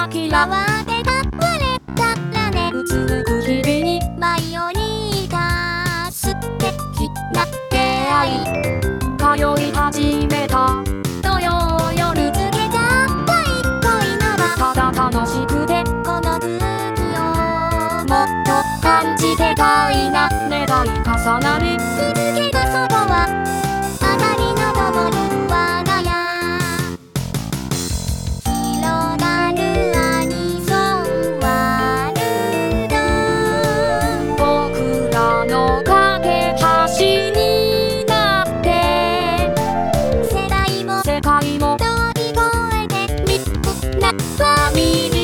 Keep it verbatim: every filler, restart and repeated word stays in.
嫌われた割れたらねうつく日々に舞い降りた素敵な出会い通い始めた土曜夜つけちゃった一恋ならただ楽しくてこの月をもっと感じてたいな願い重なり続けたそばは明かりの灯る我が家広がるアニソンワールド僕らの架け橋になって世代も世界も飛び越えてみんなファミリー